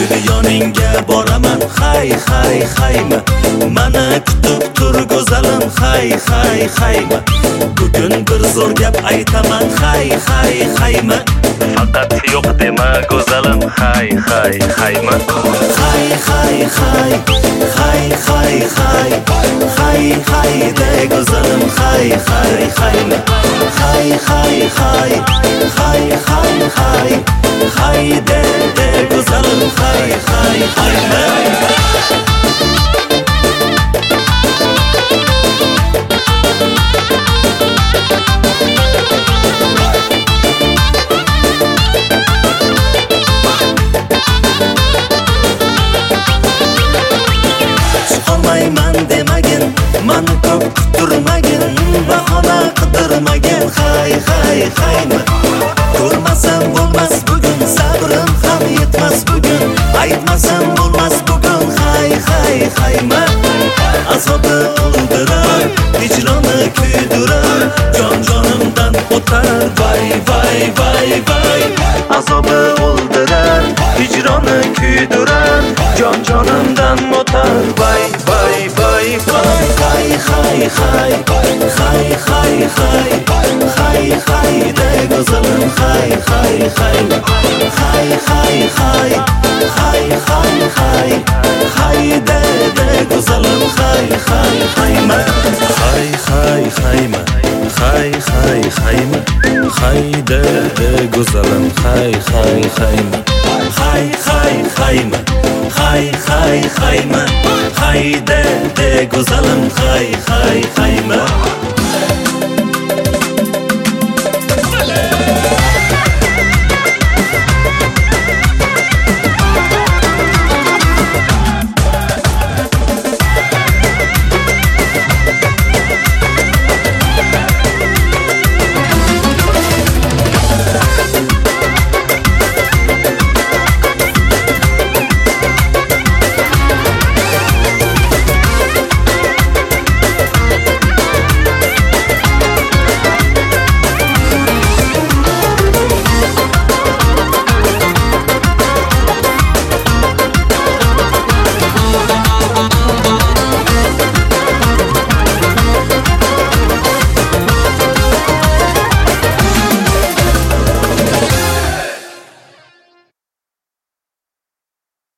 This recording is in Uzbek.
gul yoningga boraman hay hay hayma mana kutib tur go'zalim hay hay hayma bugun bir zo'r gap aytaman hay hay hayma faqat yo'q dema go'zalim hay hay hayma hay hay hay hay hay hay hay hay de go'zalim hay hay hayma hay hay hay hay hay hay hay de go'zalim hay hay hayma Olmayman demagin, mani ko'p kuturmagin, bahona qidirmagin, hay hay hayma ko'rmasam bo'lmas bugun, sabrim ham yetmas bugun, aytmasam bo'lmas bugun, hay hay hayma azobi o'ldirar, hijroni kuydirar, jon jonimdan o'tar, vay vay vay vay azobi o'ldirar, hijroni kuydirar, jon jonimdan o'tar, vay vay vay vay hay hay hay hay hay hay hay hay de go'zalim hay hay hayma hay hay hay hay hay hay hay de go'zalim hay hay hayma hay hay hayma hay hay hayma hay de go'zalim hay hay hayma hay hay hayma hay hay hayma hay de go'zalim hay hay hayma